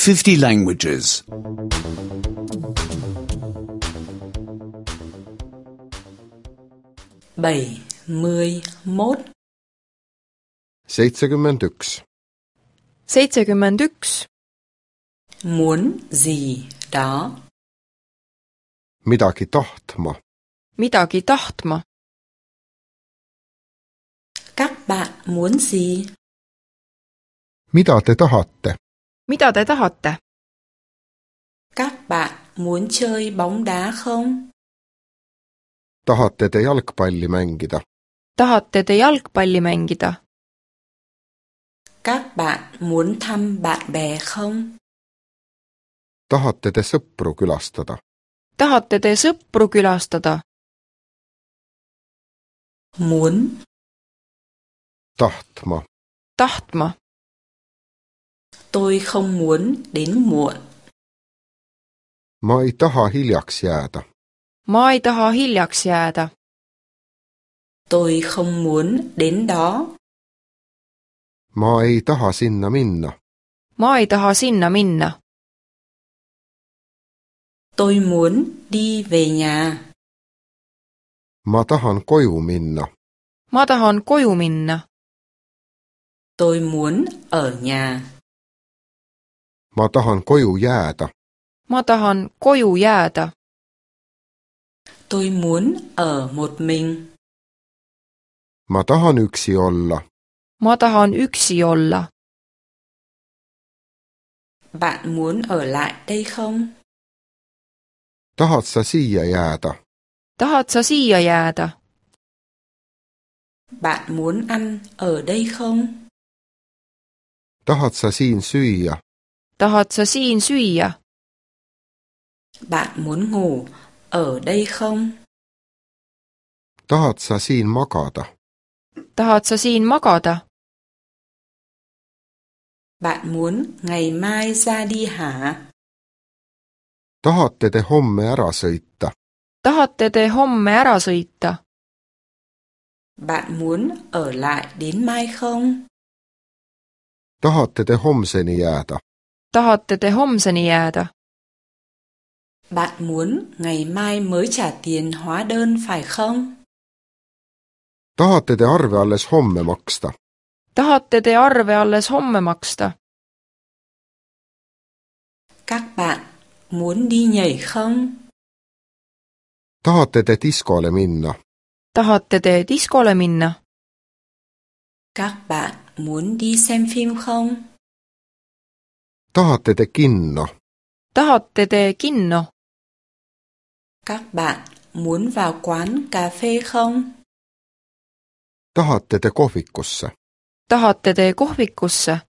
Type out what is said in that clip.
50 languages. 71. 71. 71. Muốn gì đó. Midagi tahtma. Midagi tahtma. Các bạn muốn gì? Mida te tahate? Mida te tahate? Các bạn muốn chơi bóng đá không? Tahate te jalgpalli mängida? Tahate te jalgpalli mängida? Các bạn muốn thăm bạn bè không? Tahate te sõpru külastada? Tahate te sõpru külastada? Muốn. Tahtma. Tahtma. Tôi không muốn đến muộn. Ma ei taha hiljaks jääda. Ma ei taha hiljaks jääda. Tôi không muốn đến đó. Ma ei taha sinna minna. Ma ei taha sinna minna. Tôi muốn đi về nhà. Ma tahan koju minna. Ma tahan koju minna. Tôi muốn ở nhà. Ma tahan koju jääda. Ma tahan koju jääda. Tôi muốn ở một mình. Ma tahan üksi olla. Ma tahan üksi olla. Bạn muốn ở lại đây không? Tahad sa siia jääda? Tahad sa siia jääda? Bạn muốn ăn ở đây không? Tahad sa siin süüa? Tahad sa siin süüa? Bạn muốn ngủ ở đây không? Tahad sa siin magada? Tahad sa siin magada? Bạn muốn ngày mai ra đi hả? Tahate te homme ära sõita? Tahate te homme ära sõita? Bạn muốn ở lại đến mai không? Tahate te homseni jääda? Tahate te homseni jääda? Bạn muốn ngày mai mới trả tiền hóa đơn phải không? Tahate te arve alles homme maksta? Tahate te arve alles homme maksta? Các bạn muốn đi nhảy không? Tahate te diskole minna? Tahate te diskole minna? Các bạn muốn đi xem phim không? Tahate te kinno? Tahate te kinno? Các bạn muốn vào quán cà phê không? Tahate te kohvikusse? Tahate te kohvikusse?